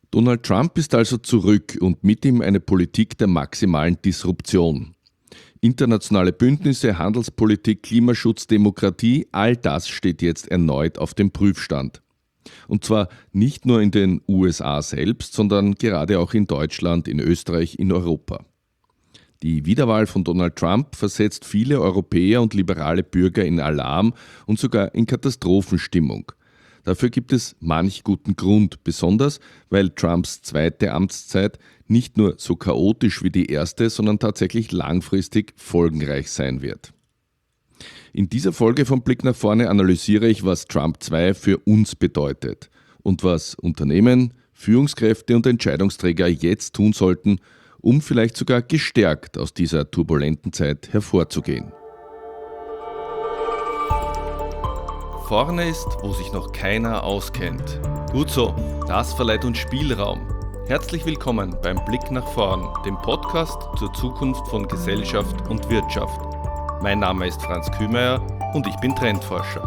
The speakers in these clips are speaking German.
Donald Trump ist also zurück und mit ihm eine Politik der maximalen Disruption. Internationale Bündnisse, Handelspolitik, Klimaschutz, Demokratie, all das steht jetzt erneut auf dem Prüfstand. Und zwar nicht nur in den USA selbst, sondern gerade auch in Deutschland, in Österreich, in Europa. Die Wiederwahl von Donald Trump versetzt viele Europäer und liberale Bürger in Alarm und sogar in Katastrophenstimmung. Dafür gibt es manch guten Grund, besonders weil Trumps zweite Amtszeit nicht nur so chaotisch wie die erste, sondern tatsächlich langfristig folgenreich sein wird. In dieser Folge von Blick nach vorne analysiere ich, was Trump 2 für uns bedeutet und was Unternehmen, Führungskräfte und Entscheidungsträger jetzt tun sollten, um vielleicht sogar gestärkt aus dieser turbulenten Zeit hervorzugehen. Vorne ist, wo sich noch keiner auskennt. Gut so, das verleiht uns Spielraum. Herzlich willkommen beim Blick nach vorn, dem Podcast zur Zukunft von Gesellschaft und Wirtschaft. Mein Name ist Franz Kühmeier und ich bin Trendforscher.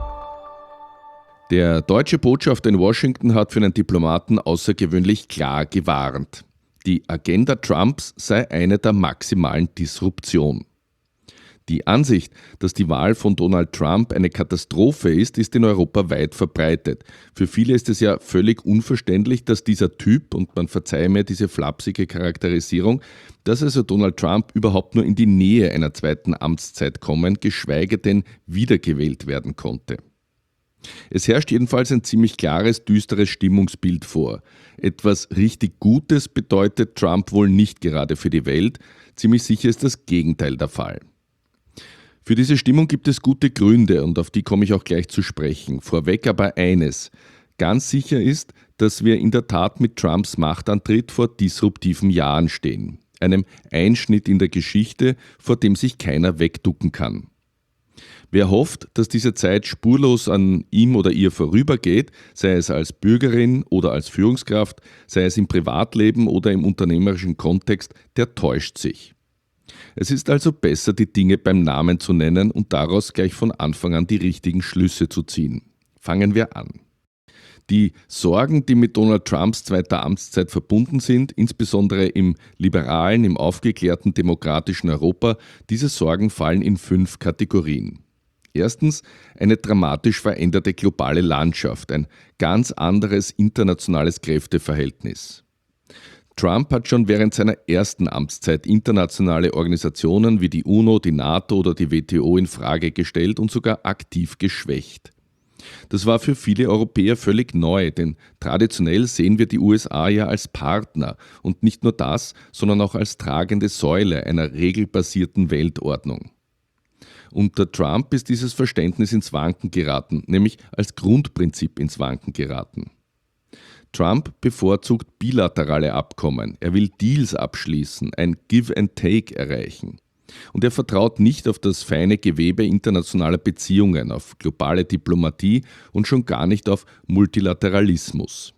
Der deutsche Botschafter in Washington hat für einen Diplomaten außergewöhnlich klar gewarnt. Die Agenda Trumps sei eine der maximalen Disruption. Die Ansicht, dass die Wahl von Donald Trump eine Katastrophe ist in Europa weit verbreitet. Für viele ist es ja völlig unverständlich, dass dieser Typ, und man verzeihe mir diese flapsige Charakterisierung, dass also Donald Trump überhaupt nur in die Nähe einer zweiten Amtszeit kommen, geschweige denn wiedergewählt werden konnte. Es herrscht jedenfalls ein ziemlich klares, düsteres Stimmungsbild vor. Etwas richtig Gutes bedeutet Trump wohl nicht gerade für die Welt, ziemlich sicher ist das Gegenteil der Fall. Für diese Stimmung gibt es gute Gründe und auf die komme ich auch gleich zu sprechen. Vorweg aber eines: Ganz sicher ist, dass wir in der Tat mit Trumps Machtantritt vor disruptiven Jahren stehen. Einem Einschnitt in der Geschichte, vor dem sich keiner wegducken kann. Wer hofft, dass diese Zeit spurlos an ihm oder ihr vorübergeht, sei es als Bürgerin oder als Führungskraft, sei es im Privatleben oder im unternehmerischen Kontext, der täuscht sich. Es ist also besser, die Dinge beim Namen zu nennen und daraus gleich von Anfang an die richtigen Schlüsse zu ziehen. Fangen wir an. Die Sorgen, die mit Donald Trumps zweiter Amtszeit verbunden sind, insbesondere im liberalen, im aufgeklärten demokratischen Europa, diese Sorgen fallen in 5 Kategorien. Erstens, eine dramatisch veränderte globale Landschaft, ein ganz anderes internationales Kräfteverhältnis. Trump hat schon während seiner ersten Amtszeit internationale Organisationen wie die UNO, die NATO oder die WTO in Frage gestellt und sogar aktiv geschwächt. Das war für viele Europäer völlig neu, denn traditionell sehen wir die USA ja als Partner und nicht nur das, sondern auch als tragende Säule einer regelbasierten Weltordnung. Unter Trump ist dieses Verständnis ins Wanken geraten, nämlich als Grundprinzip ins Wanken geraten. Trump bevorzugt bilaterale Abkommen, er will Deals abschließen, ein Give and Take erreichen. Und er vertraut nicht auf das feine Gewebe internationaler Beziehungen, auf globale Diplomatie und schon gar nicht auf Multilateralismus.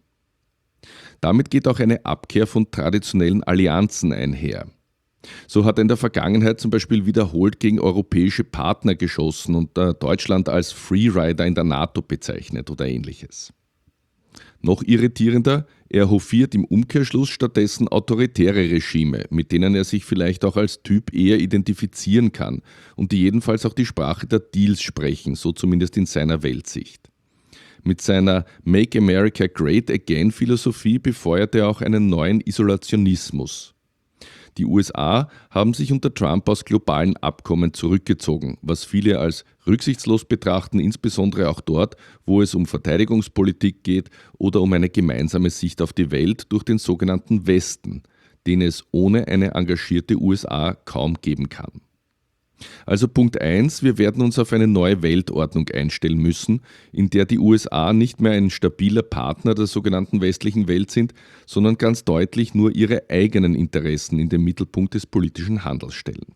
Damit geht auch eine Abkehr von traditionellen Allianzen einher. So hat er in der Vergangenheit zum Beispiel wiederholt gegen europäische Partner geschossen und Deutschland als Freerider in der NATO bezeichnet oder ähnliches. Noch irritierender, er hofiert im Umkehrschluss stattdessen autoritäre Regime, mit denen er sich vielleicht auch als Typ eher identifizieren kann und die jedenfalls auch die Sprache der Deals sprechen, so zumindest in seiner Weltsicht. Mit seiner Make America Great Again Philosophie befeuert er auch einen neuen Isolationismus. Die USA haben sich unter Trump aus globalen Abkommen zurückgezogen, was viele als rücksichtslos betrachten, insbesondere auch dort, wo es um Verteidigungspolitik geht oder um eine gemeinsame Sicht auf die Welt durch den sogenannten Westen, den es ohne eine engagierte USA kaum geben kann. Also Punkt 1, wir werden uns auf eine neue Weltordnung einstellen müssen, in der die USA nicht mehr ein stabiler Partner der sogenannten westlichen Welt sind, sondern ganz deutlich nur ihre eigenen Interessen in den Mittelpunkt des politischen Handels stellen.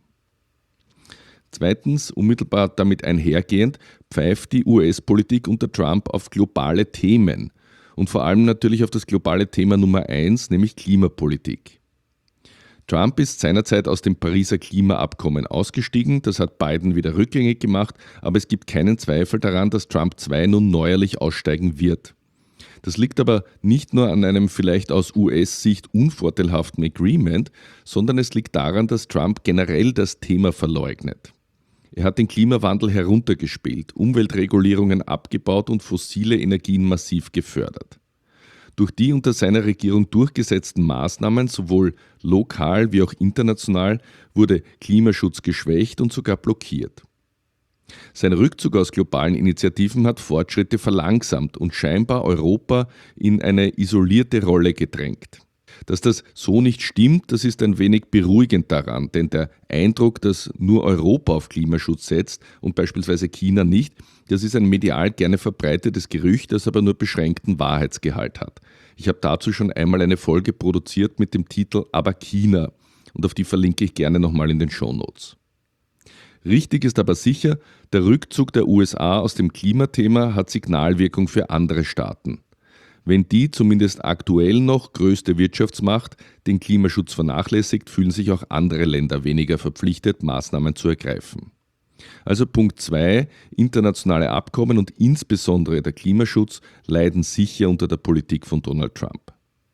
Zweitens, unmittelbar damit einhergehend, pfeift die US-Politik unter Trump auf globale Themen und vor allem natürlich auf das globale Thema Nummer 1, nämlich Klimapolitik. Trump ist seinerzeit aus dem Pariser Klimaabkommen ausgestiegen, das hat Biden wieder rückgängig gemacht, aber es gibt keinen Zweifel daran, dass Trump 2 nun neuerlich aussteigen wird. Das liegt aber nicht nur an einem vielleicht aus US-Sicht unvorteilhaften Agreement, sondern es liegt daran, dass Trump generell das Thema verleugnet. Er hat den Klimawandel heruntergespielt, Umweltregulierungen abgebaut und fossile Energien massiv gefördert. Durch die unter seiner Regierung durchgesetzten Maßnahmen, sowohl lokal wie auch international, wurde Klimaschutz geschwächt und sogar blockiert. Sein Rückzug aus globalen Initiativen hat Fortschritte verlangsamt und scheinbar Europa in eine isolierte Rolle gedrängt. Dass das so nicht stimmt, das ist ein wenig beruhigend daran, denn der Eindruck, dass nur Europa auf Klimaschutz setzt und beispielsweise China nicht, das ist ein medial gerne verbreitetes Gerücht, das aber nur beschränkten Wahrheitsgehalt hat. Ich habe dazu schon einmal eine Folge produziert mit dem Titel Aber China und auf die verlinke ich gerne nochmal in den Shownotes. Richtig ist aber sicher, der Rückzug der USA aus dem Klimathema hat Signalwirkung für andere Staaten. Wenn die zumindest aktuell noch größte Wirtschaftsmacht den Klimaschutz vernachlässigt, fühlen sich auch andere Länder weniger verpflichtet, Maßnahmen zu ergreifen. Also Punkt 2, internationale Abkommen und insbesondere der Klimaschutz leiden sicher unter der Politik von Donald Trump.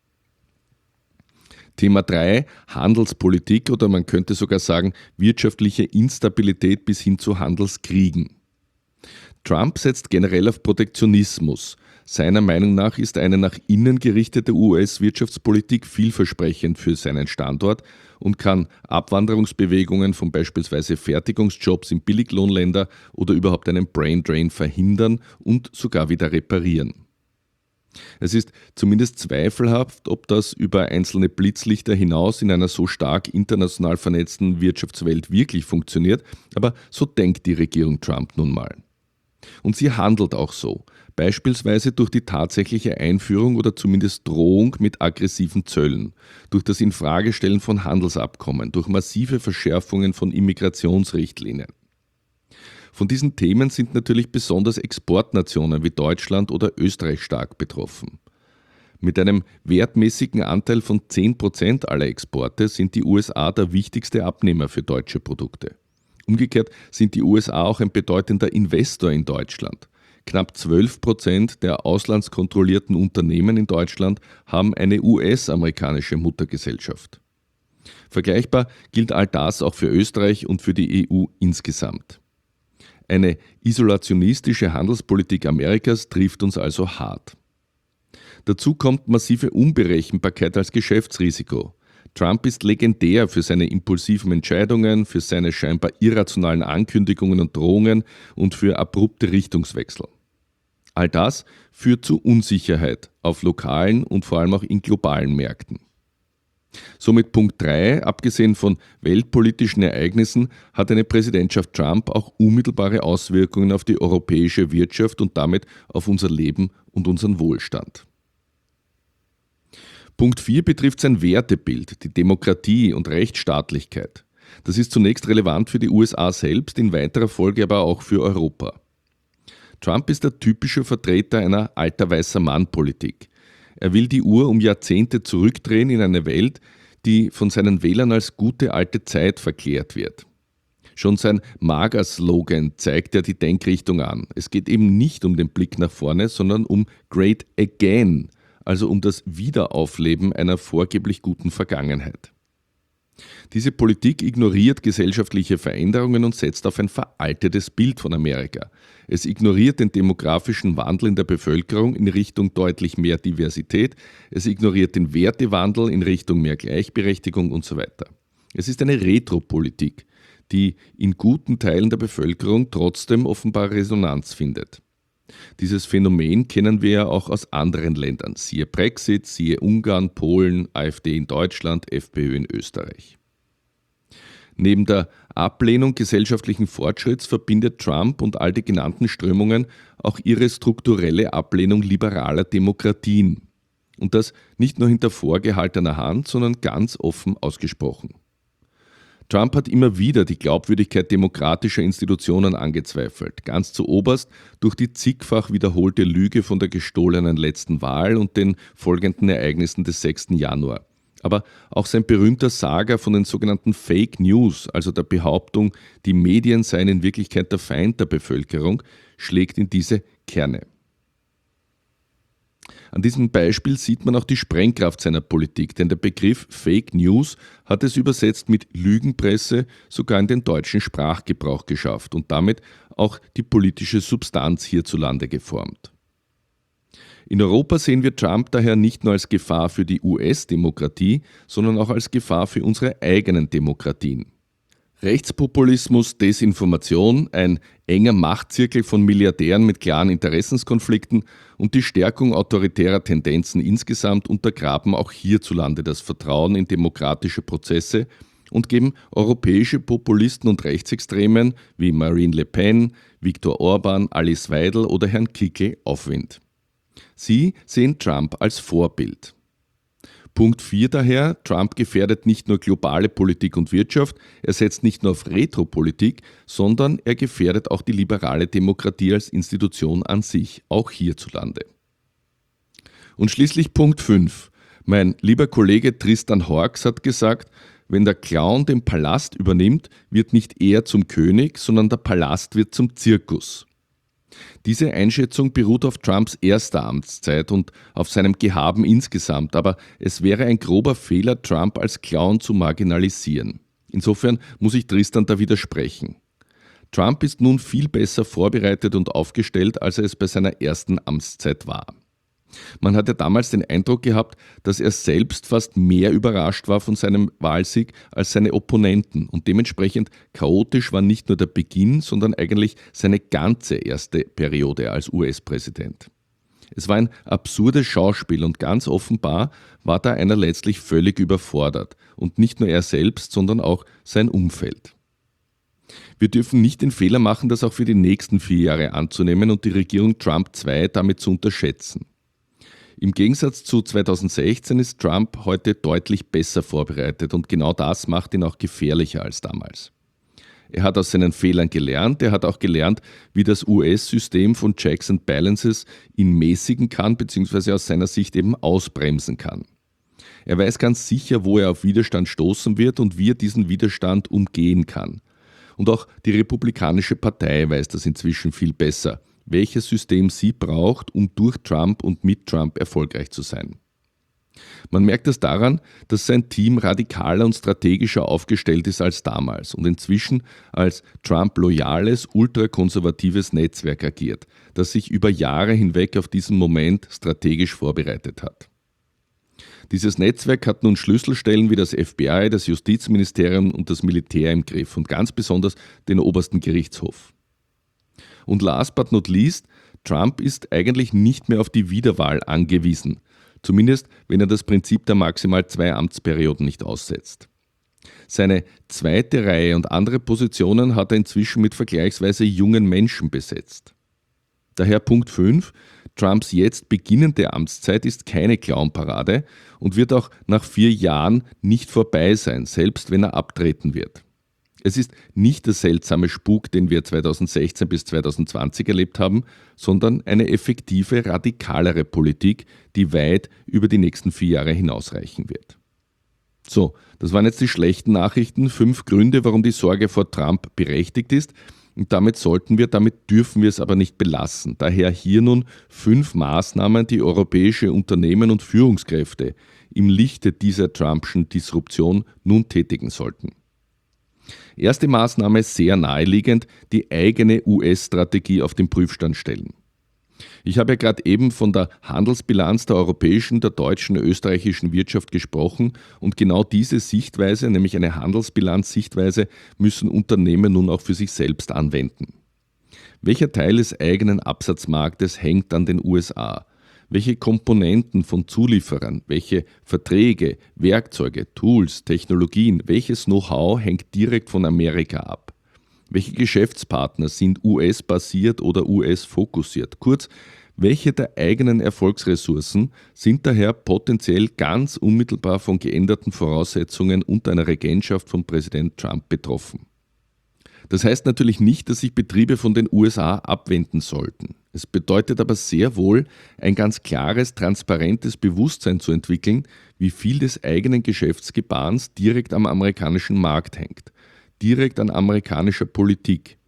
Thema 3, Handelspolitik oder man könnte sogar sagen wirtschaftliche Instabilität bis hin zu Handelskriegen. Trump setzt generell auf Protektionismus. Seiner Meinung nach ist eine nach innen gerichtete US-Wirtschaftspolitik vielversprechend für seinen Standort und kann Abwanderungsbewegungen von beispielsweise Fertigungsjobs in Billiglohnländer oder überhaupt einen Braindrain verhindern und sogar wieder reparieren. Es ist zumindest zweifelhaft, ob das über einzelne Blitzlichter hinaus in einer so stark international vernetzten Wirtschaftswelt wirklich funktioniert, aber so denkt die Regierung Trump nun mal. Und sie handelt auch so, beispielsweise durch die tatsächliche Einführung oder zumindest Drohung mit aggressiven Zöllen, durch das Infragestellen von Handelsabkommen, durch massive Verschärfungen von Immigrationsrichtlinien. Von diesen Themen sind natürlich besonders Exportnationen wie Deutschland oder Österreich stark betroffen. Mit einem wertmäßigen Anteil von 10% aller Exporte sind die USA der wichtigste Abnehmer für deutsche Produkte. Umgekehrt sind die USA auch ein bedeutender Investor in Deutschland. Knapp 12% der auslandskontrollierten Unternehmen in Deutschland haben eine US-amerikanische Muttergesellschaft. Vergleichbar gilt all das auch für Österreich und für die EU insgesamt. Eine isolationistische Handelspolitik Amerikas trifft uns also hart. Dazu kommt massive Unberechenbarkeit als Geschäftsrisiko. Trump ist legendär für seine impulsiven Entscheidungen, für seine scheinbar irrationalen Ankündigungen und Drohungen und für abrupte Richtungswechsel. All das führt zu Unsicherheit auf lokalen und vor allem auch in globalen Märkten. Somit Punkt 3, abgesehen von weltpolitischen Ereignissen, hat eine Präsidentschaft Trump auch unmittelbare Auswirkungen auf die europäische Wirtschaft und damit auf unser Leben und unseren Wohlstand. Punkt 4 betrifft sein Wertebild, die Demokratie und Rechtsstaatlichkeit. Das ist zunächst relevant für die USA selbst, in weiterer Folge aber auch für Europa. Trump ist der typische Vertreter einer alter weißer Mann-Politik. Er will die Uhr um Jahrzehnte zurückdrehen in eine Welt, die von seinen Wählern als gute alte Zeit verklärt wird. Schon sein MAGA-Slogan zeigt ja die Denkrichtung an. Es geht eben nicht um den Blick nach vorne, sondern um Great Again, also um das Wiederaufleben einer vorgeblich guten Vergangenheit. Diese Politik ignoriert gesellschaftliche Veränderungen und setzt auf ein veraltetes Bild von Amerika. Es ignoriert den demografischen Wandel in der Bevölkerung in Richtung deutlich mehr Diversität, es ignoriert den Wertewandel in Richtung mehr Gleichberechtigung und so weiter. Es ist eine Retropolitik, die in guten Teilen der Bevölkerung trotzdem offenbar Resonanz findet. Dieses Phänomen kennen wir ja auch aus anderen Ländern, siehe Brexit, siehe Ungarn, Polen, AfD in Deutschland, FPÖ in Österreich. Neben der Ablehnung gesellschaftlichen Fortschritts verbindet Trump und all die genannten Strömungen auch ihre strukturelle Ablehnung liberaler Demokratien. Und das nicht nur hinter vorgehaltener Hand, sondern ganz offen ausgesprochen. Trump hat immer wieder die Glaubwürdigkeit demokratischer Institutionen angezweifelt, ganz zu oberst durch die zigfach wiederholte Lüge von der gestohlenen letzten Wahl und den folgenden Ereignissen des 6. Januar. Aber auch sein berühmter Saga von den sogenannten Fake News, also der Behauptung, die Medien seien in Wirklichkeit der Feind der Bevölkerung, schlägt in diese Kerne. An diesem Beispiel sieht man auch die Sprengkraft seiner Politik, denn der Begriff Fake News hat es übersetzt mit Lügenpresse sogar in den deutschen Sprachgebrauch geschafft und damit auch die politische Substanz hierzulande geformt. In Europa sehen wir Trump daher nicht nur als Gefahr für die US-Demokratie, sondern auch als Gefahr für unsere eigenen Demokratien. Rechtspopulismus, Desinformation, ein enger Machtzirkel von Milliardären mit klaren Interessenskonflikten und die Stärkung autoritärer Tendenzen insgesamt untergraben auch hierzulande das Vertrauen in demokratische Prozesse und geben europäische Populisten und Rechtsextremen wie Marine Le Pen, Viktor Orban, Alice Weidel oder Herrn Kickl Aufwind. Sie sehen Trump als Vorbild. Punkt 4 daher, Trump gefährdet nicht nur globale Politik und Wirtschaft, er setzt nicht nur auf Retropolitik, sondern er gefährdet auch die liberale Demokratie als Institution an sich, auch hierzulande. Und schließlich Punkt 5. Mein lieber Kollege Tristan Horx hat gesagt, wenn der Clown den Palast übernimmt, wird nicht er zum König, sondern der Palast wird zum Zirkus. Diese Einschätzung beruht auf Trumps erster Amtszeit und auf seinem Gehaben insgesamt, aber es wäre ein grober Fehler, Trump als Clown zu marginalisieren. Insofern muss ich Tristan da widersprechen. Trump ist nun viel besser vorbereitet und aufgestellt, als er es bei seiner ersten Amtszeit war. Man hatte damals den Eindruck gehabt, dass er selbst fast mehr überrascht war von seinem Wahlsieg als seine Opponenten und dementsprechend chaotisch war nicht nur der Beginn, sondern eigentlich seine ganze erste Periode als US-Präsident. Es war ein absurdes Schauspiel und ganz offenbar war da einer letztlich völlig überfordert und nicht nur er selbst, sondern auch sein Umfeld. Wir dürfen nicht den Fehler machen, das auch für die nächsten 4 Jahre anzunehmen und die Regierung Trump II damit zu unterschätzen. Im Gegensatz zu 2016 ist Trump heute deutlich besser vorbereitet und genau das macht ihn auch gefährlicher als damals. Er hat aus seinen Fehlern gelernt, er hat auch gelernt, wie das US-System von Checks and Balances ihn mäßigen kann bzw. aus seiner Sicht eben ausbremsen kann. Er weiß ganz sicher, wo er auf Widerstand stoßen wird und wie er diesen Widerstand umgehen kann. Und auch die Republikanische Partei weiß das inzwischen viel besser, welches System sie braucht, um durch Trump und mit Trump erfolgreich zu sein. Man merkt es daran, dass sein Team radikaler und strategischer aufgestellt ist als damals und inzwischen als Trump-loyales, ultrakonservatives Netzwerk agiert, das sich über Jahre hinweg auf diesen Moment strategisch vorbereitet hat. Dieses Netzwerk hat nun Schlüsselstellen wie das FBI, das Justizministerium und das Militär im Griff und ganz besonders den obersten Gerichtshof. Und last but not least, Trump ist eigentlich nicht mehr auf die Wiederwahl angewiesen, zumindest wenn er das Prinzip der maximal 2 Amtsperioden nicht aussetzt. Seine zweite Reihe und andere Positionen hat er inzwischen mit vergleichsweise jungen Menschen besetzt. Daher Punkt 5, Trumps jetzt beginnende Amtszeit ist keine Clownparade und wird auch nach 4 Jahren nicht vorbei sein, selbst wenn er abtreten wird. Es ist nicht der seltsame Spuk, den wir 2016 bis 2020 erlebt haben, sondern eine effektive, radikalere Politik, die weit über die nächsten 4 Jahre hinausreichen wird. So, das waren jetzt die schlechten Nachrichten, 5 Gründe, warum die Sorge vor Trump berechtigt ist. Und damit dürfen wir es aber nicht belassen. Daher hier nun 5 Maßnahmen, die europäische Unternehmen und Führungskräfte im Lichte dieser Trumpschen Disruption nun tätigen sollten. Erste Maßnahme, sehr naheliegend, die eigene US-Strategie auf den Prüfstand stellen. Ich habe ja gerade eben von der Handelsbilanz der europäischen, der deutschen, der österreichischen Wirtschaft gesprochen und genau diese Sichtweise, nämlich eine Handelsbilanz-Sichtweise, müssen Unternehmen nun auch für sich selbst anwenden. Welcher Teil des eigenen Absatzmarktes hängt an den USA? Welche Komponenten von Zulieferern, welche Verträge, Werkzeuge, Tools, Technologien, welches Know-how hängt direkt von Amerika ab? Welche Geschäftspartner sind US-basiert oder US-fokussiert? Kurz, welche der eigenen Erfolgsressourcen sind daher potenziell ganz unmittelbar von geänderten Voraussetzungen und einer Regentschaft von Präsident Trump betroffen? Das heißt natürlich nicht, dass sich Betriebe von den USA abwenden sollten. Es bedeutet aber sehr wohl, ein ganz klares, transparentes Bewusstsein zu entwickeln, wie viel des eigenen Geschäftsgebaren direkt am amerikanischen Markt hängt, direkt an amerikanischer Politik.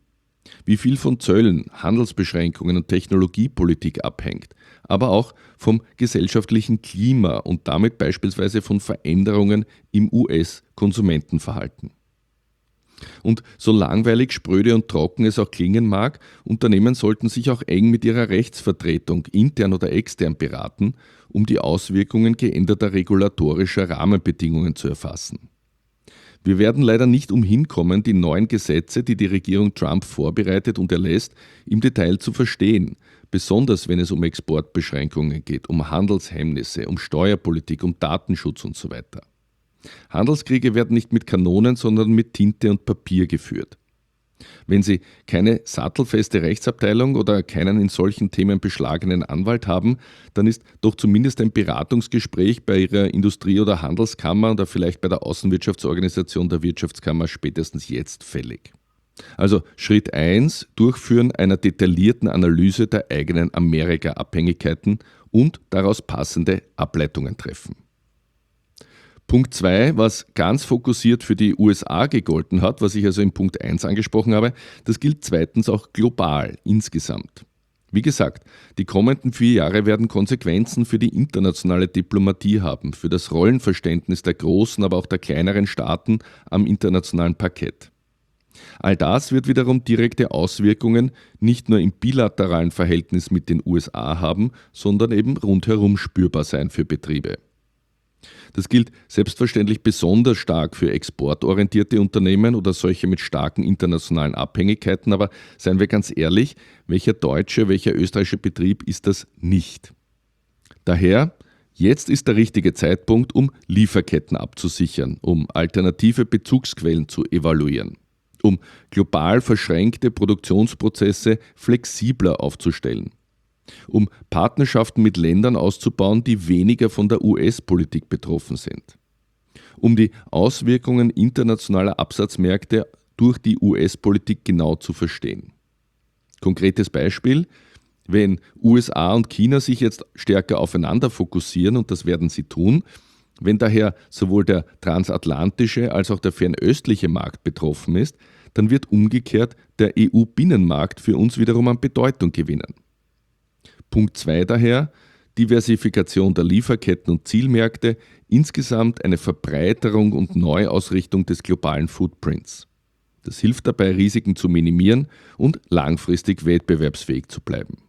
Wie viel von Zöllen, Handelsbeschränkungen und Technologiepolitik abhängt, aber auch vom gesellschaftlichen Klima und damit beispielsweise von Veränderungen im US-Konsumentenverhalten. Und so langweilig, spröde und trocken es auch klingen mag, Unternehmen sollten sich auch eng mit ihrer Rechtsvertretung, intern oder extern, beraten, um die Auswirkungen geänderter regulatorischer Rahmenbedingungen zu erfassen. Wir werden leider nicht umhin kommen, die neuen Gesetze, die die Regierung Trump vorbereitet und erlässt, im Detail zu verstehen, besonders wenn es um Exportbeschränkungen geht, um Handelshemmnisse, um Steuerpolitik, um Datenschutz und so weiter. Handelskriege werden nicht mit Kanonen, sondern mit Tinte und Papier geführt. Wenn Sie keine sattelfeste Rechtsabteilung oder keinen in solchen Themen beschlagenen Anwalt haben, dann ist doch zumindest ein Beratungsgespräch bei Ihrer Industrie- oder Handelskammer oder vielleicht bei der Außenwirtschaftsorganisation der Wirtschaftskammer spätestens jetzt fällig. Also Schritt 1, Durchführen einer detaillierten Analyse der eigenen Amerika-Abhängigkeiten und daraus passende Ableitungen treffen. Punkt 2, was ganz fokussiert für die USA gegolten hat, was ich also in Punkt 1 angesprochen habe, das gilt zweitens auch global insgesamt. Wie gesagt, die kommenden 4 Jahre werden Konsequenzen für die internationale Diplomatie haben, für das Rollenverständnis der großen, aber auch der kleineren Staaten am internationalen Parkett. All das wird wiederum direkte Auswirkungen nicht nur im bilateralen Verhältnis mit den USA haben, sondern eben rundherum spürbar sein für Betriebe. Das gilt selbstverständlich besonders stark für exportorientierte Unternehmen oder solche mit starken internationalen Abhängigkeiten, aber seien wir ganz ehrlich, welcher deutsche, welcher österreichische Betrieb ist das nicht? Daher, jetzt ist der richtige Zeitpunkt, um Lieferketten abzusichern, um alternative Bezugsquellen zu evaluieren, um global verschränkte Produktionsprozesse flexibler aufzustellen, um Partnerschaften mit Ländern auszubauen, die weniger von der US-Politik betroffen sind, um die Auswirkungen internationaler Absatzmärkte durch die US-Politik genau zu verstehen. Konkretes Beispiel: Wenn USA und China sich jetzt stärker aufeinander fokussieren, und das werden sie tun, wenn daher sowohl der transatlantische als auch der fernöstliche Markt betroffen ist, dann wird umgekehrt der EU-Binnenmarkt für uns wiederum an Bedeutung gewinnen. Punkt 2 daher, Diversifikation der Lieferketten und Zielmärkte, insgesamt eine Verbreiterung und Neuausrichtung des globalen Footprints. Das hilft dabei, Risiken zu minimieren und langfristig wettbewerbsfähig zu bleiben.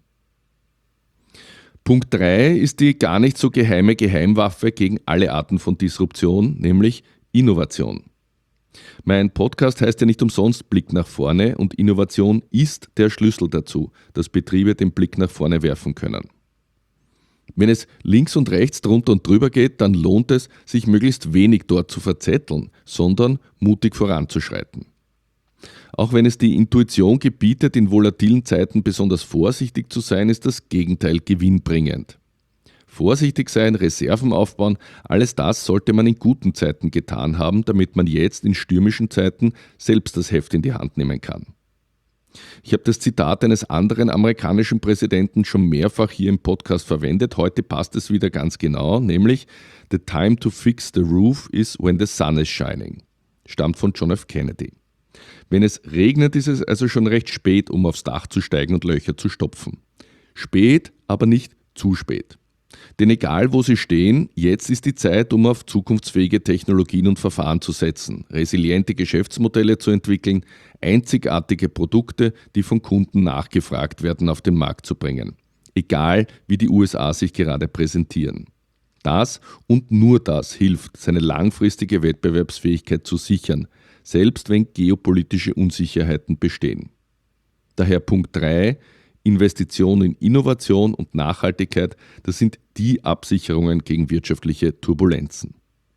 Punkt 3 ist die gar nicht so geheime Geheimwaffe gegen alle Arten von Disruption, nämlich Innovation. Mein Podcast heißt ja nicht umsonst Blick nach vorne, und Innovation ist der Schlüssel dazu, dass Betriebe den Blick nach vorne werfen können. Wenn es links und rechts drunter und drüber geht, dann lohnt es, sich möglichst wenig dort zu verzetteln, sondern mutig voranzuschreiten. Auch wenn es die Intuition gebietet, in volatilen Zeiten besonders vorsichtig zu sein, ist das Gegenteil gewinnbringend. Vorsichtig sein, Reserven aufbauen, alles das sollte man in guten Zeiten getan haben, damit man jetzt in stürmischen Zeiten selbst das Heft in die Hand nehmen kann. Ich habe das Zitat eines anderen amerikanischen Präsidenten schon mehrfach hier im Podcast verwendet. Heute passt es wieder ganz genau, nämlich "The time to fix the roof is when the sun is shining." Stammt von John F. Kennedy. Wenn es regnet, ist es also schon recht spät, um aufs Dach zu steigen und Löcher zu stopfen. Spät, aber nicht zu spät. Denn egal wo Sie stehen, jetzt ist die Zeit, um auf zukunftsfähige Technologien und Verfahren zu setzen, resiliente Geschäftsmodelle zu entwickeln, einzigartige Produkte, die von Kunden nachgefragt werden, auf den Markt zu bringen. Egal wie die USA sich gerade präsentieren. Das und nur das hilft, seine langfristige Wettbewerbsfähigkeit zu sichern, selbst wenn geopolitische Unsicherheiten bestehen. Daher Punkt 3, Investition in Innovation und Nachhaltigkeit, das sind die Absicherungen gegen wirtschaftliche Turbulenzen.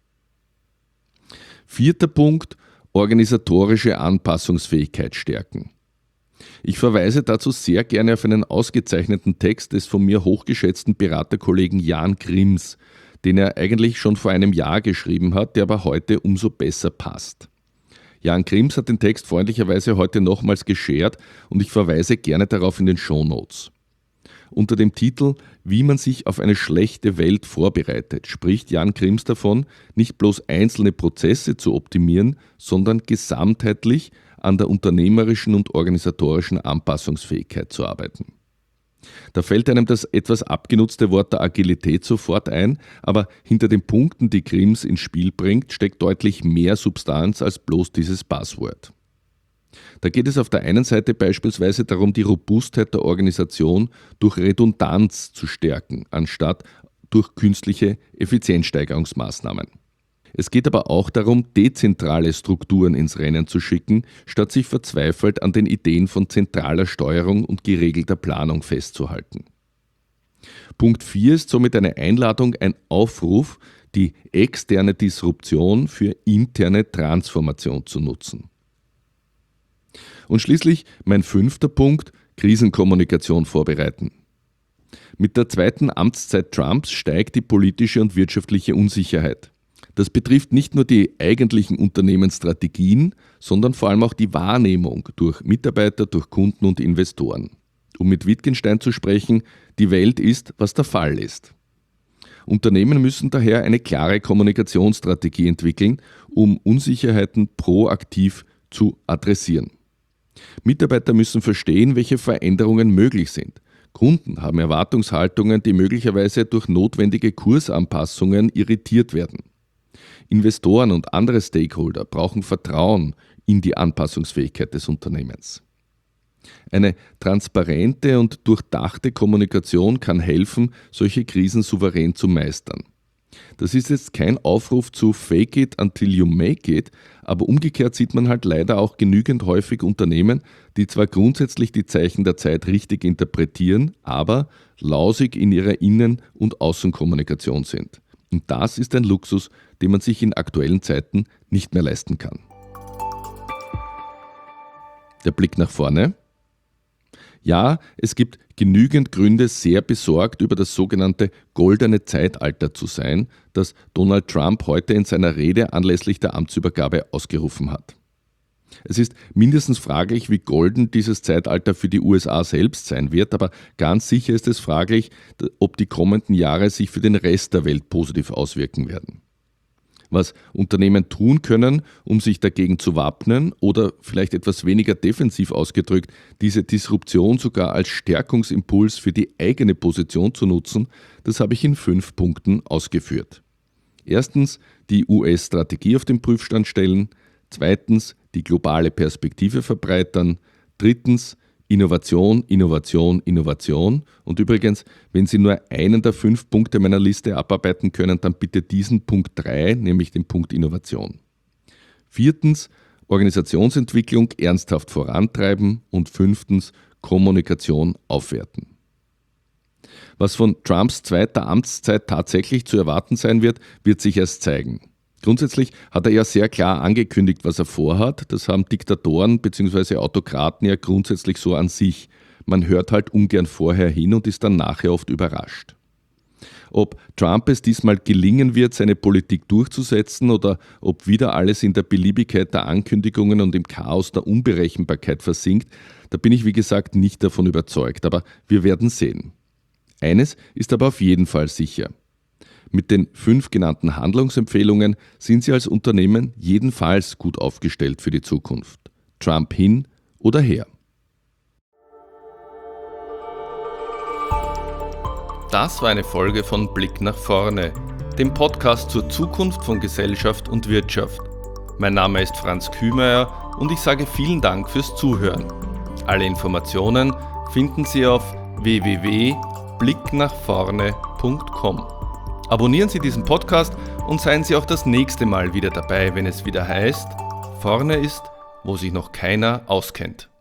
4. Punkt, organisatorische Anpassungsfähigkeit stärken. Ich verweise dazu sehr gerne auf einen ausgezeichneten Text des von mir hochgeschätzten Beraterkollegen Jan Grimms, den er eigentlich schon vor einem Jahr geschrieben hat, der aber heute umso besser passt. Jan Grimms hat den Text freundlicherweise heute nochmals geshared und ich verweise gerne darauf in den Shownotes. Unter dem Titel »Wie man sich auf eine schlechte Welt vorbereitet« spricht Jan Krims davon, nicht bloß einzelne Prozesse zu optimieren, sondern gesamtheitlich an der unternehmerischen und organisatorischen Anpassungsfähigkeit zu arbeiten. Da fällt einem das etwas abgenutzte Wort der Agilität sofort ein, aber hinter den Punkten, die Krims ins Spiel bringt, steckt deutlich mehr Substanz als bloß dieses Buzzword. Da geht es auf der einen Seite beispielsweise darum, die Robustheit der Organisation durch Redundanz zu stärken, anstatt durch künstliche Effizienzsteigerungsmaßnahmen. Es geht aber auch darum, dezentrale Strukturen ins Rennen zu schicken, statt sich verzweifelt an den Ideen von zentraler Steuerung und geregelter Planung festzuhalten. Punkt 4 ist somit eine Einladung, ein Aufruf, die externe Disruption für interne Transformation zu nutzen. Und schließlich mein 5. Punkt, Krisenkommunikation vorbereiten. Mit der 2. Amtszeit Trumps steigt die politische und wirtschaftliche Unsicherheit. Das betrifft nicht nur die eigentlichen Unternehmensstrategien, sondern vor allem auch die Wahrnehmung durch Mitarbeiter, durch Kunden und Investoren. Um mit Wittgenstein zu sprechen, die Welt ist, was der Fall ist. Unternehmen müssen daher eine klare Kommunikationsstrategie entwickeln, um Unsicherheiten proaktiv zu adressieren. Mitarbeiter müssen verstehen, welche Veränderungen möglich sind. Kunden haben Erwartungshaltungen, die möglicherweise durch notwendige Kursanpassungen irritiert werden. Investoren und andere Stakeholder brauchen Vertrauen in die Anpassungsfähigkeit des Unternehmens. Eine transparente und durchdachte Kommunikation kann helfen, solche Krisen souverän zu meistern. Das ist jetzt kein Aufruf zu Fake it until you make it, aber umgekehrt sieht man halt leider auch genügend häufig Unternehmen, die zwar grundsätzlich die Zeichen der Zeit richtig interpretieren, aber lausig in ihrer Innen- und Außenkommunikation sind. Und das ist ein Luxus, den man sich in aktuellen Zeiten nicht mehr leisten kann. Der Blick nach vorne. Ja, es gibt genügend Gründe, sehr besorgt über das sogenannte goldene Zeitalter zu sein, das Donald Trump heute in seiner Rede anlässlich der Amtsübergabe ausgerufen hat. Es ist mindestens fraglich, wie golden dieses Zeitalter für die USA selbst sein wird, aber ganz sicher ist es fraglich, ob die kommenden Jahre sich für den Rest der Welt positiv auswirken werden. Was Unternehmen tun können, um sich dagegen zu wappnen oder vielleicht etwas weniger defensiv ausgedrückt, diese Disruption sogar als Stärkungsimpuls für die eigene Position zu nutzen, das habe ich in 5 Punkten ausgeführt. Erstens, die US-Strategie auf den Prüfstand stellen. Zweitens, die globale Perspektive verbreitern. Drittens, Innovation, Innovation, Innovation. Und übrigens, wenn Sie nur einen der 5 Punkte meiner Liste abarbeiten können, dann bitte diesen Punkt 3, nämlich den Punkt Innovation. Viertens, Organisationsentwicklung ernsthaft vorantreiben. Und 5. Kommunikation aufwerten. Was von Trumps 2. Amtszeit tatsächlich zu erwarten sein wird, wird sich erst zeigen. Grundsätzlich hat er ja sehr klar angekündigt, was er vorhat. Das haben Diktatoren bzw. Autokraten ja grundsätzlich so an sich. Man hört halt ungern vorher hin und ist dann nachher oft überrascht. Ob Trump es diesmal gelingen wird, seine Politik durchzusetzen oder ob wieder alles in der Beliebigkeit der Ankündigungen und im Chaos der Unberechenbarkeit versinkt, da bin ich wie gesagt nicht davon überzeugt, aber wir werden sehen. Eines ist aber auf jeden Fall sicher. Mit den 5 genannten Handlungsempfehlungen sind Sie als Unternehmen jedenfalls gut aufgestellt für die Zukunft. Trump hin oder her. Das war eine Folge von Blick nach vorne, dem Podcast zur Zukunft von Gesellschaft und Wirtschaft. Mein Name ist Franz Kühmeier und ich sage vielen Dank fürs Zuhören. Alle Informationen finden Sie auf www.blicknachvorne.com. Abonnieren Sie diesen Podcast und seien Sie auch das nächste Mal wieder dabei, wenn es wieder heißt, vorne ist, wo sich noch keiner auskennt.